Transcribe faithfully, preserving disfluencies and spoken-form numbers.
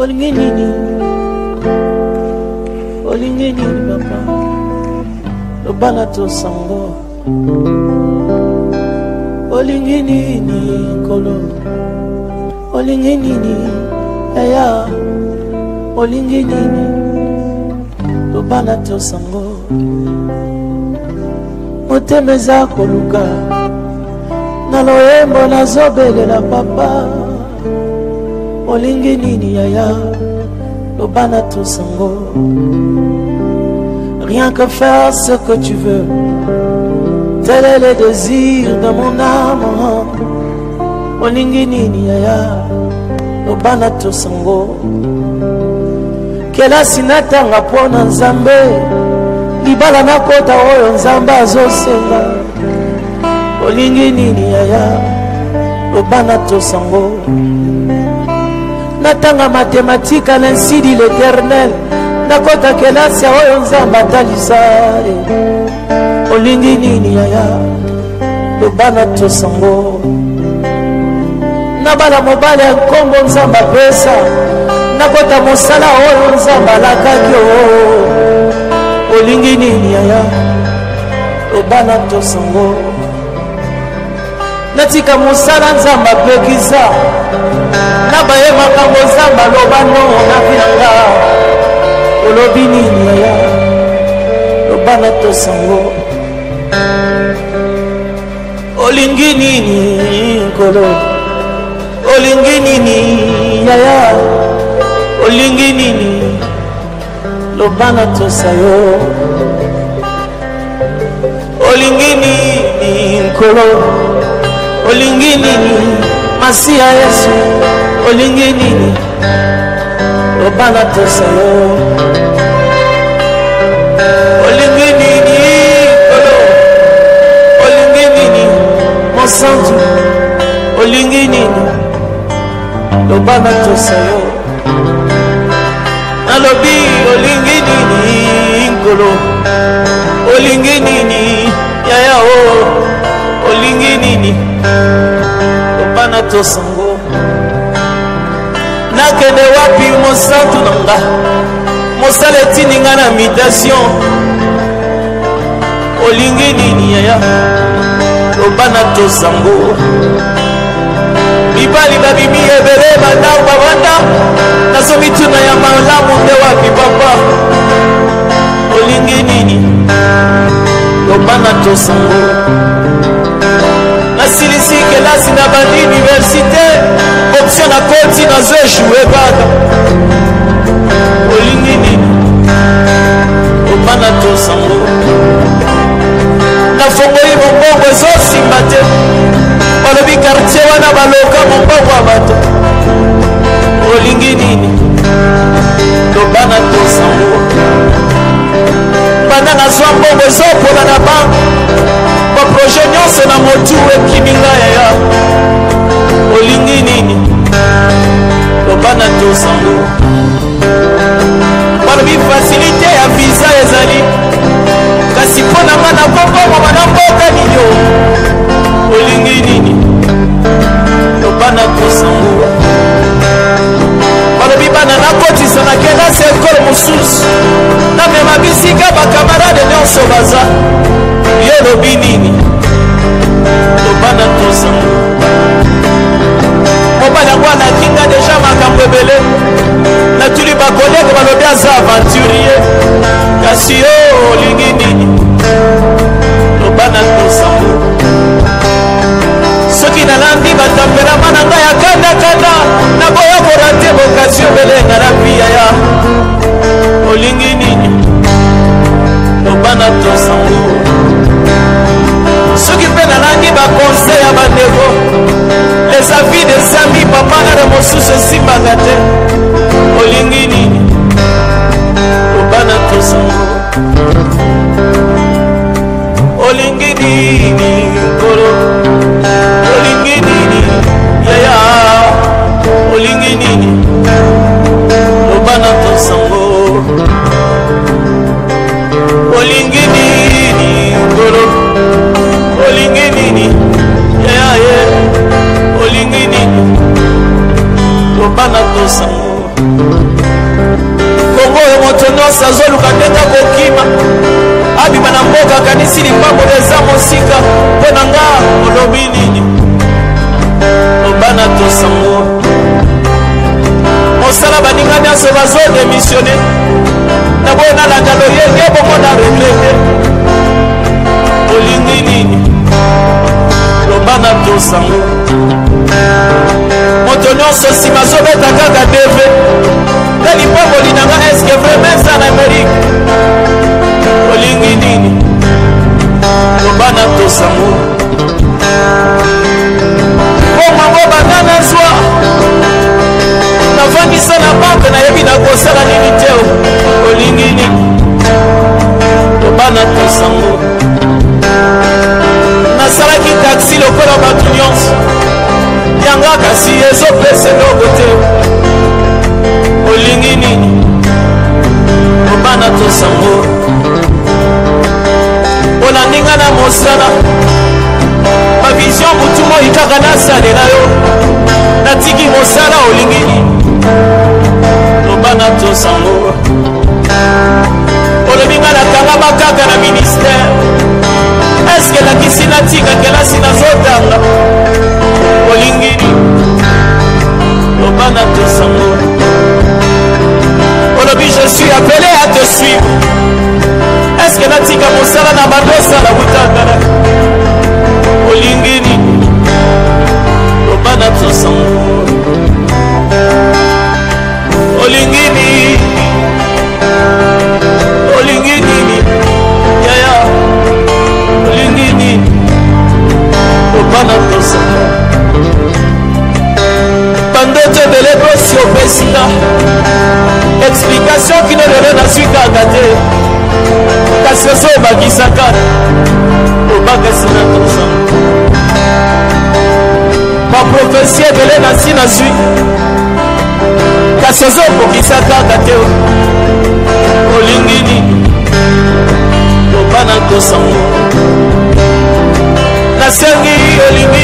olingi nini olingi nini papa lobana to sango olingi nini kolo olingi nini aya olingi nini lobana to sango motemeza koluka na loyembo nazobelela papa olingi nini yaya lobana to sango rien que faire ce que tu veux tel est le désir de mon âme olingi nini yaya lobana to sango kelasi natanga pona nzambe libala nakota oyo nzambe azosenga olingi nini yaya lobana to sango natanga mathématique à l'insi de l'éternel nakota kelasi oyo nzambe atalisa olingi nini yaya lobana to sango nabala mobali ya nkombo nzambe apesa nakota mosala oyo nzambe alakaki o olingi nini yaya lobana to sango natika mosala nzambe apekisa nabaye makambo nzambe aloba no nafinanga olobi nini yaya lobana to sango olingi nini nkolo olingi nini yaya olingi nini lobana to sayo olingi nini nkolo olingi nini masiya yesu olingi nini lobana to sayo olingi nini nkolo olingi nini mosantu olingi nini lobana to sayo nalobi olingi nini nkolo olingi nini yaya o olingi nini lobana to sango nakende wapi mosantu nanga mosala etindi nga na mutation olingi nini yaya lobana to sango mibali babimi ebele bandau babanda nazo mituna ya malamu nde wapi papa olingi nini lobana to sango nasilisi kelasi na bandi université option na koti nazo ejoué baka olingi nini lobana to sango nafongoli mobongo ezosimba te balobi quartier wana baloka mobongo ya bato olingi nini lobana to sango banda nazwa mbongo ezopola na banke baproje nyonso na motu ekimi ngai yaya olingi nini lobana to sango balobi fasilité ya visa ezali kasi mpo na nga na kombongo bana mboka nini olingi nini lobana to sango balobi bana nakotisa na kelasi ekole mosusu namema bisika bakamarade nyonso baza yo lobi nini lobana to sango mobali yango anakinga deja makambo ebele natuli bakolege balobi aza aventurier kasi yo olingi nini lobana to sango soki nalandi batambelama na ngai ya kandakanda naboya korate bokasio belenga na pia ya olingi nini lobana to sango soki mpe nalandi bakonseil ya bandeko les avis des amis papa na na mosusu esimbaka te olingi nini lobana to sango olingi nini nkolo olingi nini yaya olingi nini lobana to sango olingi nini nkolo olingi nini yaya olingi nini lobana to sango moto nyonso azoluka ndenge akokima abima na mboka akanisi lipambo eza mosika mpo na nga olobi nini lobana tosango mosala baninga nyonso bazodemisione na boyo nalanda loyenge bongo na regrete olingi nini lobana tosango moto nyonso nsima azobeta kaka deve na lipambo linanga eske vraiment eza na amerike olingi nini lobana tosango bomango banana zwa navandisa na banke nayebi nakosala nini te olingi nini lobana tosango nasalaki taxi lokola bato nyonso yanga kasi ezopesa eloko te olingi nini lobana tosango olandinga na mosala bavision butu moi kaka nasalela yo natiki mosala olingi nini lobana tosango olobinga nakanga makaka na ministère eske lakisi natika kelasi nazotanga olingi nini lobana tosango olobi je suis appelé à te suivre eske natika mosala na bandosala butangana olingi nini lobana tosango olingi nini olingi nini yaya olingi nini lobana tosango bandoto ebele bosi opesika explication kino lelo nazwi kaka te kasi oso obakisaka obakasi na tosango baprofesi ebele nasi nazwi kasi ozo obokisa kaka te olingi nini lobana tosango nasengi olingi